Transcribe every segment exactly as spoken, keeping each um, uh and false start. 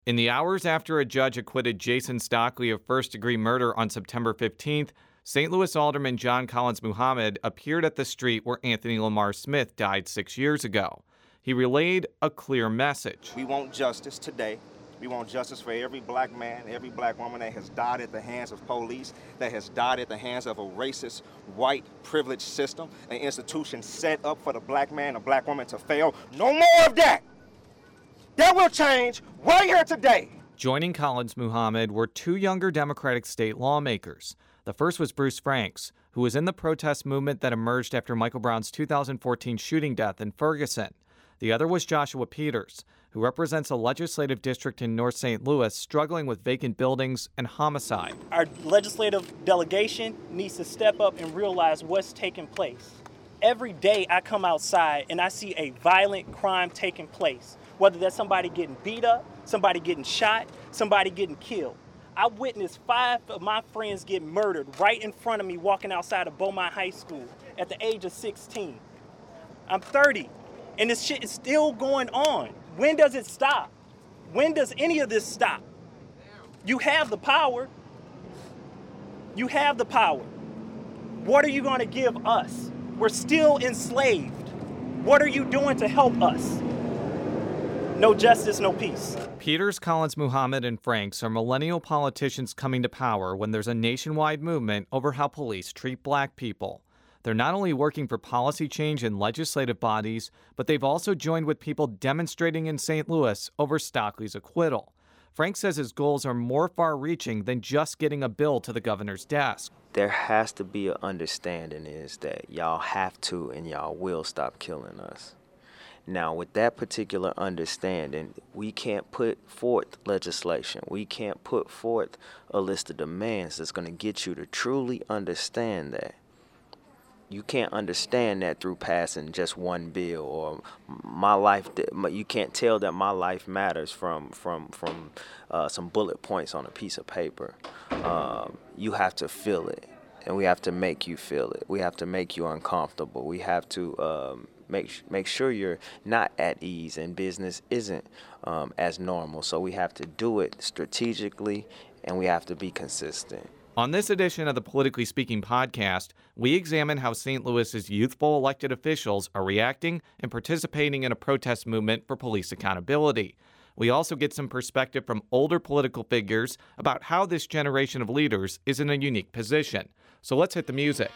In the hours after a judge acquitted Jason Stockley of first-degree murder on September fifteenth, Saint Louis Alderman John Collins Muhammad appeared at the street where Anthony Lamar Smith died six years ago. He relayed a clear message. We want justice today. We want justice for every black man, every black woman that has died at the hands of police, that has died at the hands of a racist, white, privileged system, an institution set up for the black man or black woman to fail. No more of that. That will change right here today. Joining Collins Muhammad were two younger Democratic state lawmakers. The first was Bruce Franks, who was in the protest movement that emerged after Michael Brown's two thousand fourteen shooting death in Ferguson. The other was Joshua Peters, who represents a legislative district in North Saint Louis struggling with vacant buildings and homicide. Our legislative delegation needs to step up and realize what's taking place. Every day I come outside and I see a violent crime taking place, whether that's somebody getting beat up, somebody getting shot, somebody getting killed. I witnessed five of my friends get murdered right in front of me walking outside of Beaumont High School at the age of sixteen. I'm thirty, and this shit is still going on. When does it stop? When does any of this stop? You have the power. You have the power. What are you going to give us? We're still enslaved. What are you doing to help us? No justice, no peace. Peters, Collins Muhammad, and Franks are millennial politicians coming to power when there's a nationwide movement over how police treat black people. They're not only working for policy change in legislative bodies, but they've also joined with people demonstrating in Saint Louis over Stockley's acquittal. Frank says his goals are more far-reaching than just getting a bill to the governor's desk. There has to be an understanding is that y'all have to and y'all will stop killing us. Now, with that particular understanding, we can't put forth legislation. We can't put forth a list of demands that's going to get you to truly understand that. You can't understand that through passing just one bill or my life. You can't tell that my life matters from from from uh, some bullet points on a piece of paper. Um, you have to feel it, and we have to make you feel it. We have to make you uncomfortable. We have to um, make make sure you're not at ease, and business isn't um, as normal. So we have to do it strategically, and we have to be consistent. On this edition of the Politically Speaking podcast, we examine how Saint Louis's youthful elected officials are reacting and participating in a protest movement for police accountability. We also get some perspective from older political figures about how this generation of leaders is in a unique position. So let's hit the music.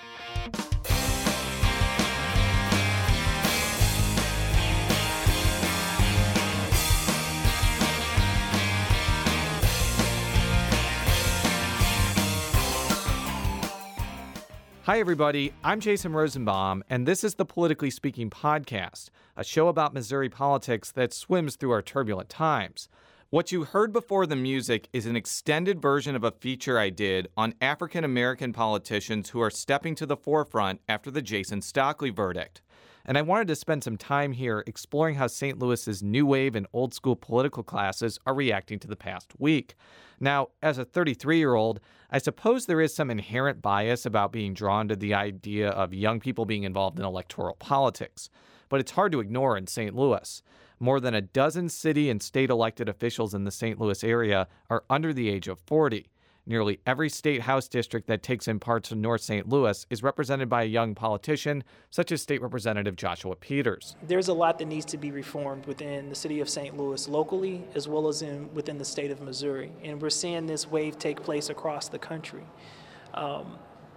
Hi, everybody. I'm Jason Rosenbaum, and this is the Politically Speaking podcast, a show about Missouri politics that swims through our turbulent times. What you heard before the music is an extended version of a feature I did on African-American politicians who are stepping to the forefront after the Jason Stockley verdict. And I wanted to spend some time here exploring how Saint Louis's new wave and old school political classes are reacting to the past week. Now, as a thirty-three-year-old, I suppose there is some inherent bias about being drawn to the idea of young people being involved in electoral politics. But it's hard to ignore in Saint Louis. More than a dozen city and state elected officials in the Saint Louis area are under the age of forty. Nearly every state house district that takes in parts of North Saint Louis is represented by a young politician, such as State Representative Joshua Peters. There's a lot that needs to be reformed within the city of Saint Louis locally, as well as in within the state of Missouri. And we're seeing this wave take place across the country. Um,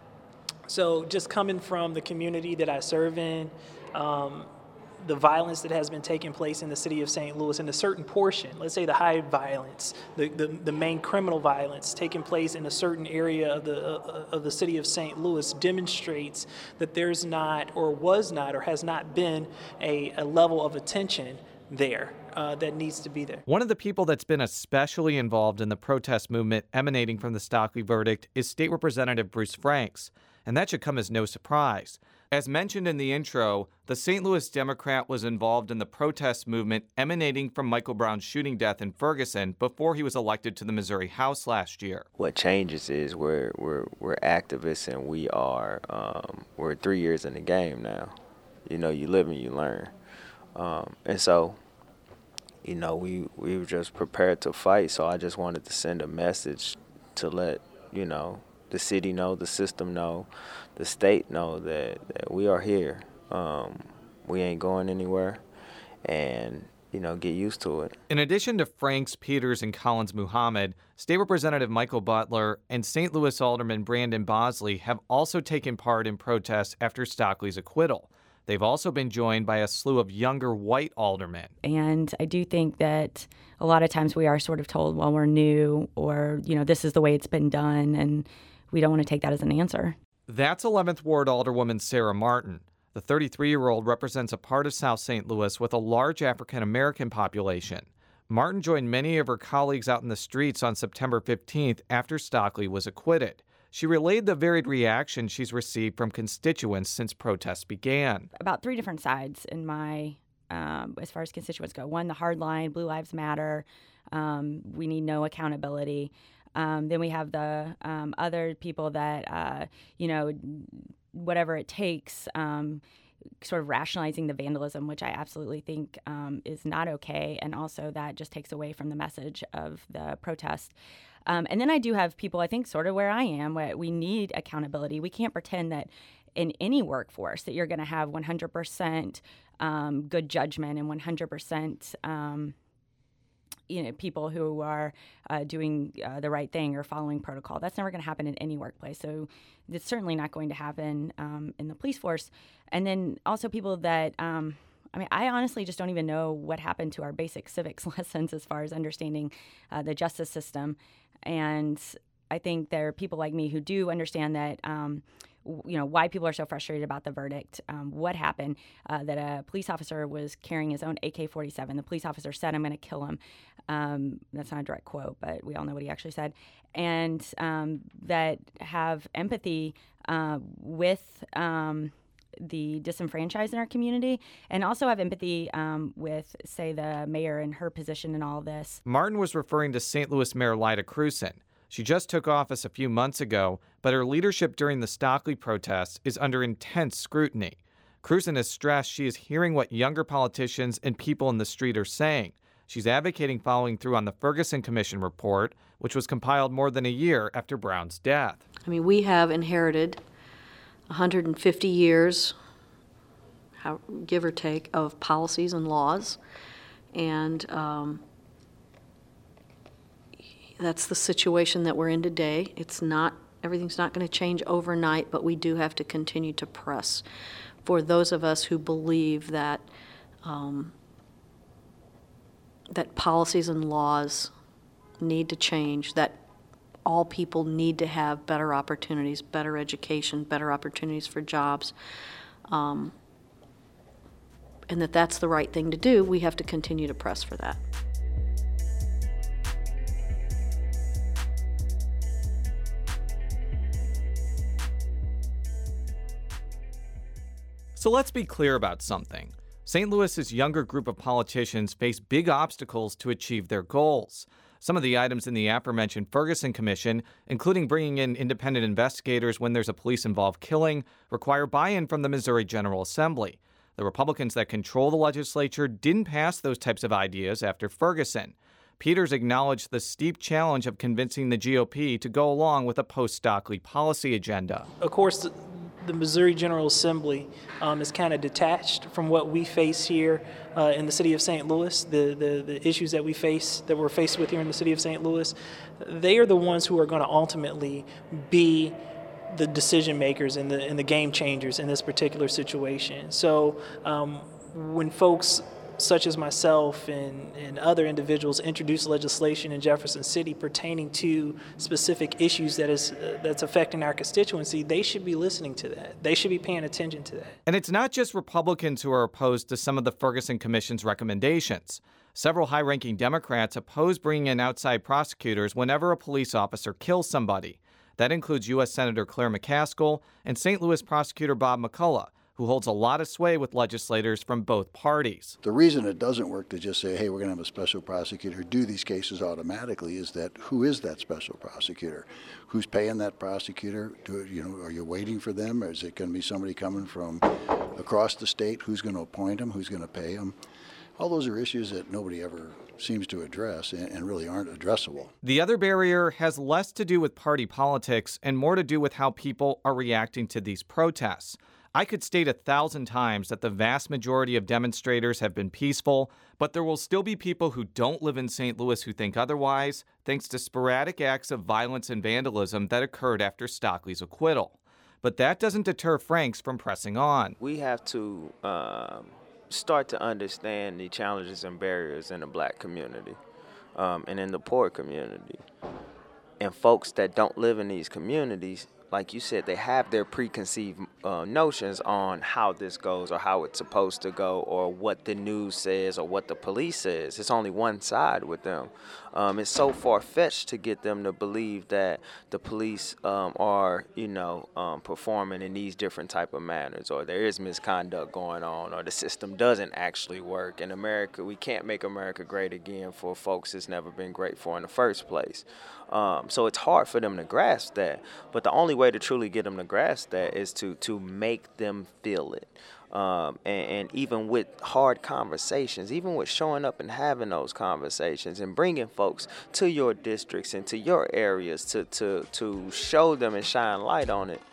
so just coming from the community that I serve in, um, the violence that has been taking place in the city of Saint Louis in a certain portion, let's say the high violence, the, the, the main criminal violence taking place in a certain area of the uh, of the city of Saint Louis demonstrates that there's not or was not or has not been a, a level of attention there uh, that needs to be there. One of the people that's been especially involved in the protest movement emanating from the Stockley verdict is State Representative Bruce Franks, and that should come as no surprise. As mentioned in the intro, the Saint Louis Democrat was involved in the protest movement emanating from Michael Brown's shooting death in Ferguson before he was elected to the Missouri House last year. What changes is we're we're we're activists, and we are um, we're three years in the game now. You know, you live and you learn, um, and so you know, we, we were just prepared to fight. So I just wanted to send a message to let, you know, the city know, the system know, the state know that, that we are here. Um, we ain't going anywhere, and, you know, get used to it. In addition to Franks, Peters, and Collins Muhammad, State Representative Michael Butler and Saint Louis Alderman Brandon Bosley have also taken part in protests after Stockley's acquittal. They've also been joined by a slew of younger white aldermen. And I do think that a lot of times we are sort of told, well, we're new, or, you know, this is the way it's been done, and we don't want to take that as an answer. That's eleventh Ward Alderwoman Sarah Martin. The thirty-three-year-old represents a part of South Saint Louis with a large African-American population. Martin joined many of her colleagues out in the streets on September fifteenth after Stockley was acquitted. She relayed the varied reaction she's received from constituents since protests began. About three different sides in my, um, as far as constituents go. One, the hard line, Blue Lives Matter, um, we need no accountability. Um, then we have the um, other people that, uh, you know, whatever it takes, um, sort of rationalizing the vandalism, which I absolutely think um, is not okay. And also that just takes away from the message of the protest. Um, and then I do have people, I think, sort of where I am, where we need accountability. We can't pretend that in any workforce that you're going to have one hundred percent um, good judgment and one hundred percent um, you know, people who are uh, doing uh, the right thing or following protocol. That's never going to happen in any workplace. So it's certainly not going to happen um, in the police force. And then also people that, um, I mean, I honestly just don't even know what happened to our basic civics lessons as far as understanding uh, the justice system. And I think there are people like me who do understand that, um, you know, why people are so frustrated about the verdict, um, what happened, uh, that a police officer was carrying his own A K forty-seven. The police officer said, I'm going to kill him. Um, that's not a direct quote, but we all know what he actually said. And um, that have empathy uh, with um, the disenfranchised in our community, and also have empathy um, with, say, the mayor and her position in all this. Martin was referring to Saint Louis Mayor Lyda Krewson. She just took office a few months ago, but her leadership during the Stockley protests is under intense scrutiny. Krewson has stressed she is hearing what younger politicians and people in the street are saying. She's advocating following through on the Ferguson Commission report, which was compiled more than a year after Brown's death. I mean, we have inherited one hundred fifty years, how, give or take, of policies and laws, and um, that's the situation that we're in today. It's not, everything's not going to change overnight, but we do have to continue to press for those of us who believe that um, that policies and laws need to change, that all people need to have better opportunities, better education, better opportunities for jobs, um, and that that's the right thing to do. We have to continue to press for that. So let's be clear about something. Saint Louis's younger group of politicians face big obstacles to achieve their goals. Some of the items in the aforementioned Ferguson Commission, including bringing in independent investigators when there's a police-involved killing, require buy-in from the Missouri General Assembly. The Republicans that control the legislature didn't pass those types of ideas after Ferguson. Peters acknowledged the steep challenge of convincing the G O P to go along with a post-Stockley policy agenda. Of course, the, the Missouri General Assembly um, is kind of detached from what we face here uh, in the city of Saint Louis, the, the, the issues that we face, that we're faced with here in the city of Saint Louis. They are the ones who are going to ultimately be the decision makers and the, and the game changers in this particular situation. So um, when folks such as myself and, and other individuals introduce legislation in Jefferson City pertaining to specific issues that is uh, that's affecting our constituency, they should be listening to that. They should be paying attention to that. And it's not just Republicans who are opposed to some of the Ferguson Commission's recommendations. Several high-ranking Democrats oppose bringing in outside prosecutors whenever a police officer kills somebody. That includes U S Senator Claire McCaskill and Saint Louis prosecutor Bob McCullough, who holds a lot of sway with legislators from both parties. The reason it doesn't work to just say, hey, we're going to have a special prosecutor do these cases automatically is that who is that special prosecutor? Who's paying that prosecutor? Do, you know, are you waiting for them? Or is it going to be somebody coming from across the state? Who's going to appoint them? Who's going to pay them? All those are issues that nobody ever seems to address and, and really aren't addressable. The other barrier has less to do with party politics and more to do with how people are reacting to these protests. I could state a thousand times that the vast majority of demonstrators have been peaceful, but there will still be people who don't live in Saint Louis who think otherwise, thanks to sporadic acts of violence and vandalism that occurred after Stockley's acquittal. But that doesn't deter Franks from pressing on. We have to um, start to understand the challenges and barriers in the black community um, and in the poor community. And folks that don't live in these communities, like you said, they have their preconceived uh, notions on how this goes or how it's supposed to go or what the news says or what the police says. It's only one side with them. Um, it's so far-fetched to get them to believe that the police um, are, you know, um, performing in these different type of manners, or there is misconduct going on, or the system doesn't actually work. In America, we can't make America great again for folks it's never been great for in the first place. Um, so it's hard for them to grasp that. But the only way to truly get them to grasp that is to to make them feel it. Um, and, and even with hard conversations, even with showing up and having those conversations and bringing folks to your districts and to your areas to, to, to show them and shine light on it.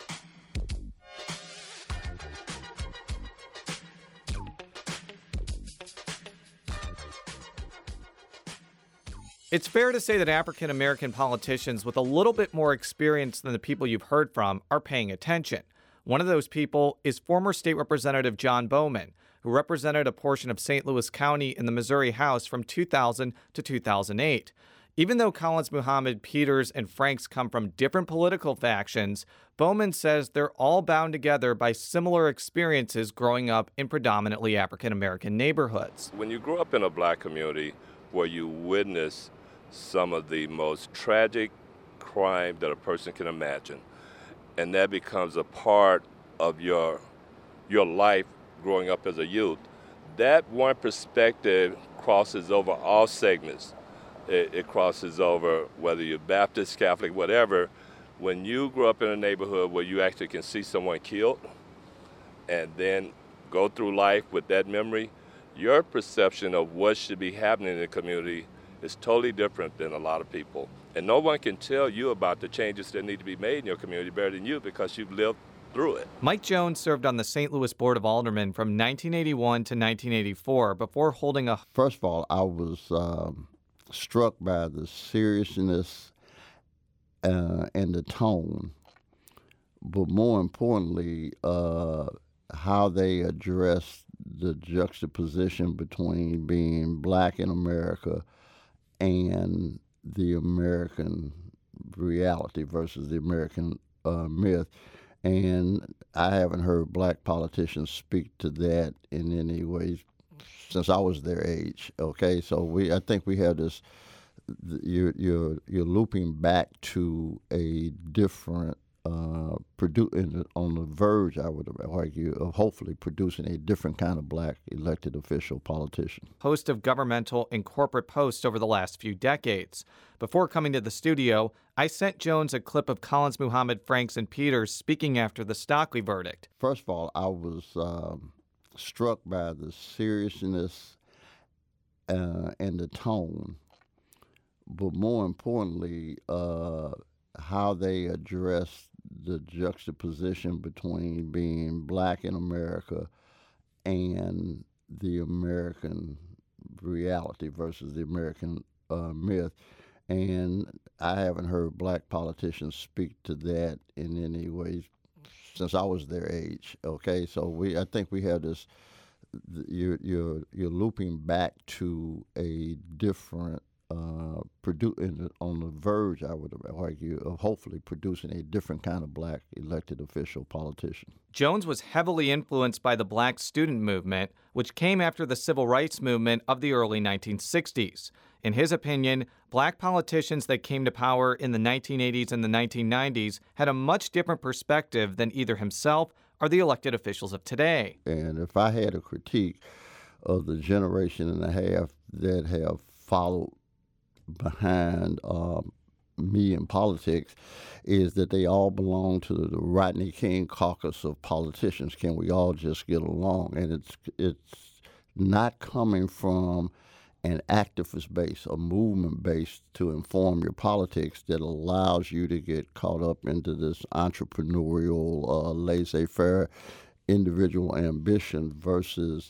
It's fair to say that African American politicians with a little bit more experience than the people you've heard from are paying attention. One of those people is former State Representative John Bowman, who represented a portion of Saint Louis County in the Missouri House from two thousand to two thousand eight. Even though Collins Muhammad, Peters, and Franks come from different political factions, Bowman says they're all bound together by similar experiences growing up in predominantly African American neighborhoods. When you grow up in a black community where you witness some of the most tragic crime that a person can imagine, and that becomes a part of your your life growing up as a youth, that one perspective crosses over all segments. It, it crosses over whether you're Baptist, Catholic, whatever. When you grow up in a neighborhood where you actually can see someone killed and then go through life with that memory, your perception of what should be happening in the community is totally different than a lot of people. And no one can tell you about the changes that need to be made in your community better than you because you've lived through it. Mike Jones served on the Saint Louis Board of Aldermen from nineteen eighty-one to nineteen eighty-four before holding a... First of all, I was um, struck by the seriousness uh, and the tone, but more importantly, uh, how they addressed the juxtaposition between being black in America and the American reality versus the American uh, myth. And I haven't heard black politicians speak to that in any way since I was their age. Okay, so we I think we have this. You're you're you're looping back to a different. Uh, produ- in the, on the verge, I would argue, of hopefully producing a different kind of black elected official politician. Host of governmental and corporate posts over the last few decades. Before coming to the studio, I sent Jones a clip of Collins Muhammad, Franks, and Peters speaking after the Stockley verdict. First of all, I was um, struck by the seriousness uh, and the tone, but more importantly, uh, how they addressed the juxtaposition between being black in America and the American reality versus the American uh, myth. And I haven't heard black politicians speak to that in any way since I was their age. Okay, so we I think we have this. You're you're you're looping back to a different. Uh, produ- in the, on the verge, I would argue, of hopefully producing a different kind of black elected official politician. Jones was heavily influenced by the black student movement, which came after the civil rights movement of the early nineteen sixties. In his opinion, black politicians that came to power in the nineteen eighties and the nineteen nineties had a much different perspective than either himself or the elected officials of today. And if I had a critique of the generation and a half that have followed behind um, me in politics, is that they all belong to the Rodney King caucus of politicians. Can we all just get along? And it's it's not coming from an activist base, a movement base to inform your politics that allows you to get caught up into this entrepreneurial, uh, laissez-faire individual ambition versus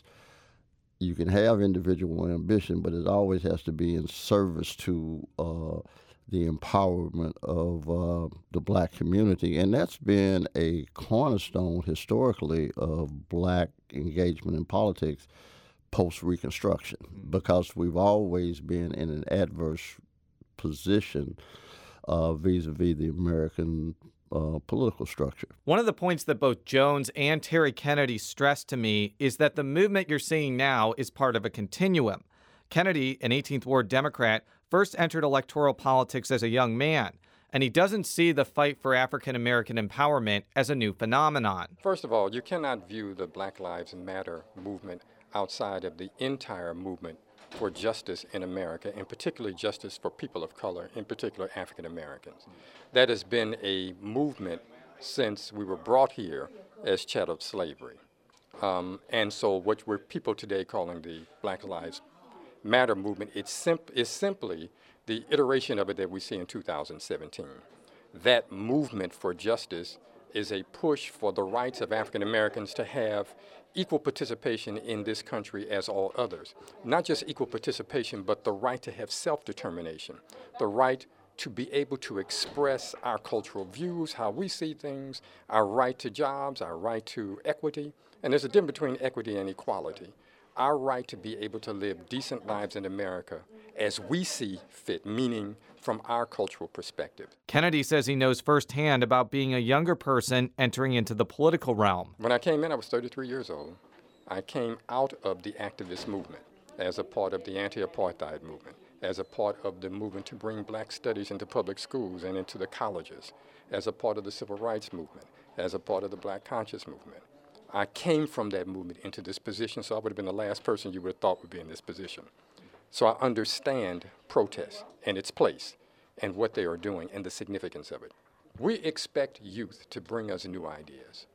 you can have individual ambition, but it always has to be in service to uh, the empowerment of uh, the black community. And that's been a cornerstone historically of black engagement in politics post-Reconstruction, because we've always been in an adverse position uh, vis-a-vis the American uh, political structure. One of the points that both Jones and Terry Kennedy stressed to me is that the movement you're seeing now is part of a continuum. Kennedy, an eighteenth Ward Democrat, first entered electoral politics as a young man, and he doesn't see the fight for African American empowerment as a new phenomenon. First of all, you cannot view the Black Lives Matter movement outside of the entire movement for justice in America, and particularly justice for people of color, in particular African Americans. That has been a movement since we were brought here as chattel slavery. Um, and so what we're people today calling the Black Lives Matter movement, it's simp- is simply the iteration of it that we see in two thousand seventeen. That movement for justice is a push for the rights of African Americans to have equal participation in this country as all others. Not just equal participation, but the right to have self-determination, the right to be able to express our cultural views, how we see things, our right to jobs, our right to equity. And there's a difference between equity and equality. Our right to be able to live decent lives in America as we see fit, meaning from our cultural perspective. Kennedy says he knows firsthand about being a younger person entering into the political realm. When I came in, I was thirty-three years old. I came out of the activist movement as a part of the anti-apartheid movement, as a part of the movement to bring black studies into public schools and into the colleges, as a part of the civil rights movement, as a part of the black conscious movement. I came from that movement into this position, so I would have been the last person you would have thought would be in this position. So I understand protest and its place and what they are doing and the significance of it. We expect youth to bring us new ideas.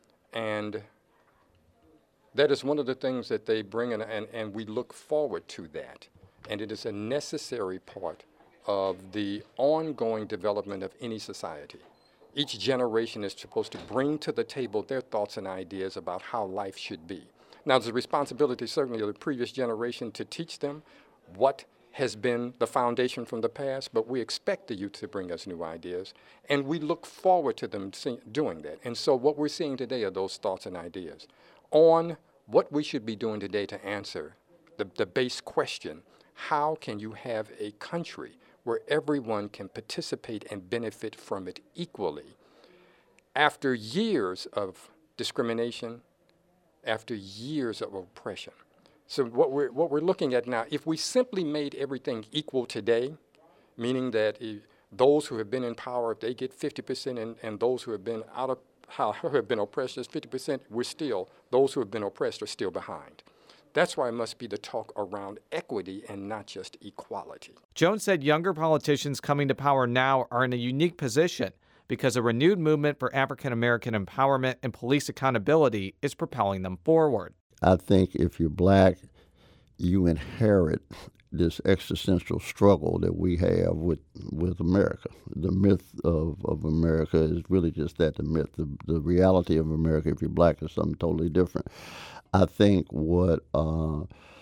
And that is one of the things that they bring, and, and, and we look forward to that. And it is a necessary part of the ongoing development of any society. Each generation is supposed to bring to the table their thoughts and ideas about how life should be. Now, there's a responsibility certainly of the previous generation to teach them what has been the foundation from the past, but we expect the youth to bring us new ideas, and we look forward to them see, doing that. And so what we're seeing today are those thoughts and ideas on what we should be doing today to answer the, the base question, how can you have a country where everyone can participate and benefit from it equally after years of discrimination, after years of oppression? So what we're, what we're looking at now, if we simply made everything equal today, meaning that if those who have been in power, if they get fifty percent and, and those who have been out of how, who have been oppressed is fifty percent, we're still, those who have been oppressed are still behind. That's why it must be the talk around equity and not just equality. Jones said younger politicians coming to power now are in a unique position because a renewed movement for African American empowerment and police accountability is propelling them forward. I think if you're black, you inherit this existential struggle that we have with, with America. The myth of, of America is really just that, the myth. The, the reality of America, if you're black, is something totally different. I think what uh,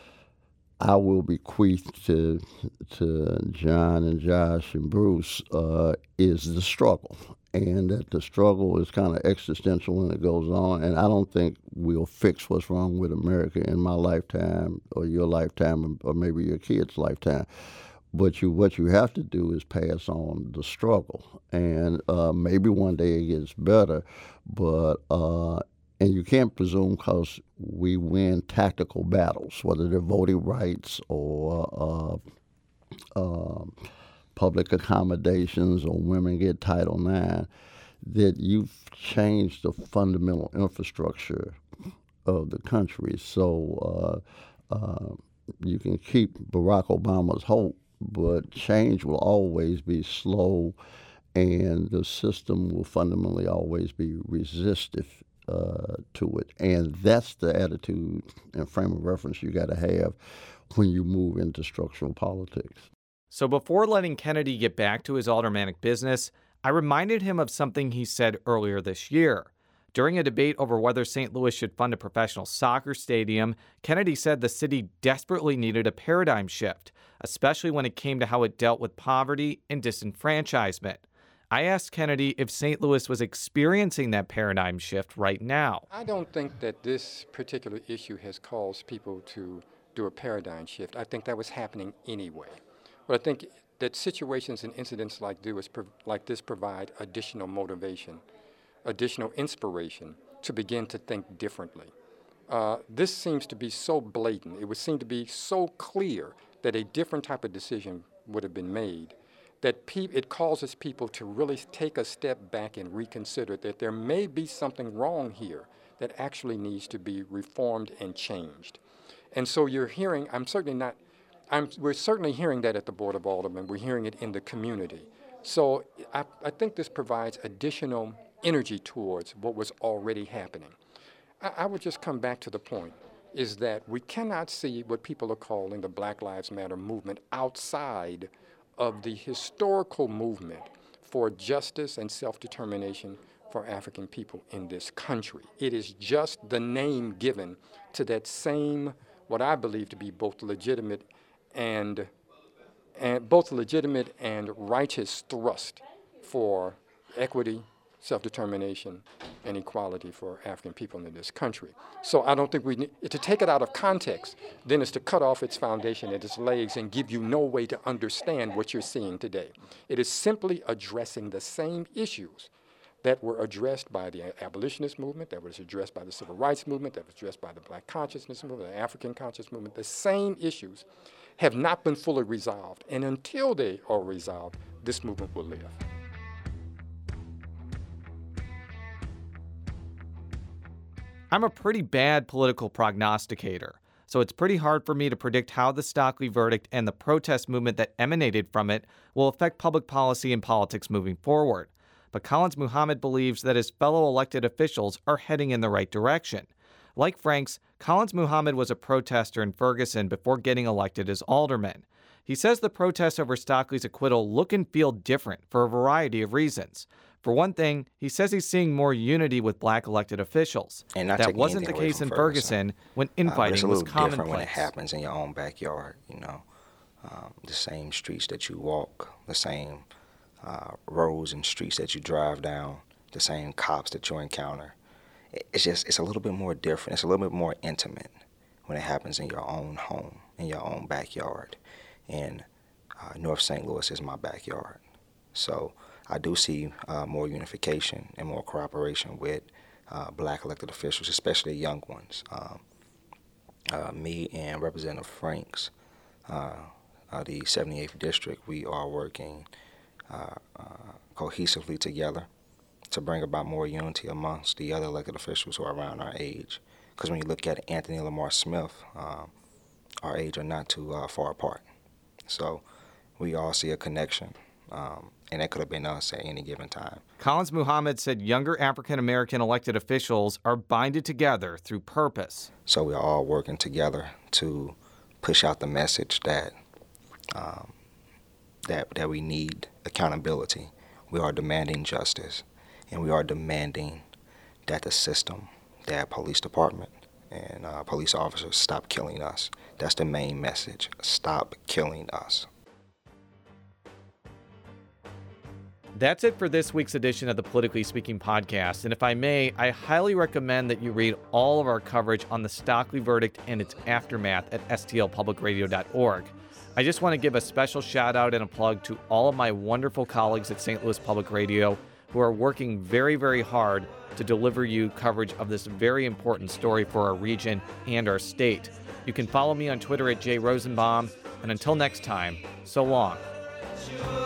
I will bequeath to to John and Josh and Bruce uh, is the struggle, and that the struggle is kind of existential and it goes on. And I don't think we'll fix what's wrong with America in my lifetime or your lifetime or maybe your kid's lifetime. But you, what you have to do is pass on the struggle, and uh, maybe one day it gets better, but. Uh, And you can't presume because we win tactical battles, whether they're voting rights or uh, uh, public accommodations or women get Title nine, that you've changed the fundamental infrastructure of the country. So uh, uh, you can keep Barack Obama's hope, but change will always be slow, and the system will fundamentally always be resistive uh, to it. And that's the attitude and frame of reference you got to have when you move into structural politics. So before letting Kennedy get back to his aldermanic business, I reminded him of something he said earlier this year. During a debate over whether Saint Louis should fund a professional soccer stadium, Kennedy said the city desperately needed a paradigm shift, especially when it came to how it dealt with poverty and disenfranchisement. I asked Kennedy if Saint Louis was experiencing that paradigm shift right now. I don't think that this particular issue has caused people to do a paradigm shift. I think that was happening anyway. But I think that situations and incidents like this, like this provide additional motivation, additional inspiration to begin to think differently. Uh, this seems to be so blatant. It would seem to be so clear that a different type of decision would have been made, that pe- it causes people to really take a step back and reconsider that there may be something wrong here that actually needs to be reformed and changed. And so you're hearing, I'm certainly not, I'm, we're certainly hearing that at the Board of Aldermen. We're hearing it in the community. So I, I think this provides additional energy towards what was already happening. I, I would just come back to the point, is that we cannot see what people are calling the Black Lives Matter movement outside of the historical movement for justice and self-determination for African people in this country. It is just the name given to that same, what I believe to be both legitimate and, and both legitimate and righteous thrust for equity, self-determination, and equality for African people in this country. So I don't think we need to take it out of context, then is to cut off its foundation at its legs and give you no way to understand what you're seeing today. It is simply addressing the same issues that were addressed by the abolitionist movement, that was addressed by the civil rights movement, that was addressed by the Black consciousness movement, the African conscious movement. The same issues have not been fully resolved. And until they are resolved, this movement will live. I'm a pretty bad political prognosticator, so it's pretty hard for me to predict how the Stockley verdict and the protest movement that emanated from it will affect public policy and politics moving forward. But Collins Muhammad believes that his fellow elected officials are heading in the right direction. Like Franks, Collins Muhammad was a protester in Ferguson before getting elected as alderman. He says the protests over Stockley's acquittal look and feel different for a variety of reasons. For one thing, he says he's seeing more unity with black elected officials. And not that wasn't the case in Ferguson, Ferguson when infighting uh, was commonplace. It's a little different when it happens in your own backyard, you know. Um, the same streets that you walk, the same uh, roads and streets that you drive down, the same cops that you encounter. It's just, it's a little bit more different. It's a little bit more intimate when it happens in your own home, in your own backyard. And uh, North Saint Louis is my backyard. So I do see uh, more unification and more cooperation with uh, black elected officials, especially young ones. Um, uh, me and Representative Franks, uh, uh, the seventy-eighth District, we are working uh, uh, cohesively together to bring about more unity amongst the other elected officials who are around our age. Because when you look at Anthony Lamar Smith, um, our age are not too uh, far apart. So we all see a connection. Um, and that could have been us at any given time. Collins Muhammad said younger African-American elected officials are binded together through purpose. So we're all working together to push out the message that um, that that we need accountability. We are demanding justice, and we are demanding that the system, that police department and uh, police officers stop killing us. That's the main message. Stop killing us. That's it for this week's edition of the Politically Speaking podcast. And if I may, I highly recommend that you read all of our coverage on the Stockley verdict and its aftermath at S T L public radio dot org. I just want to give a special shout out and a plug to all of my wonderful colleagues at Saint Louis Public Radio who are working very, very hard to deliver you coverage of this very important story for our region and our state. You can follow me on Twitter at Jay Rosenbaum. And until next time, so long.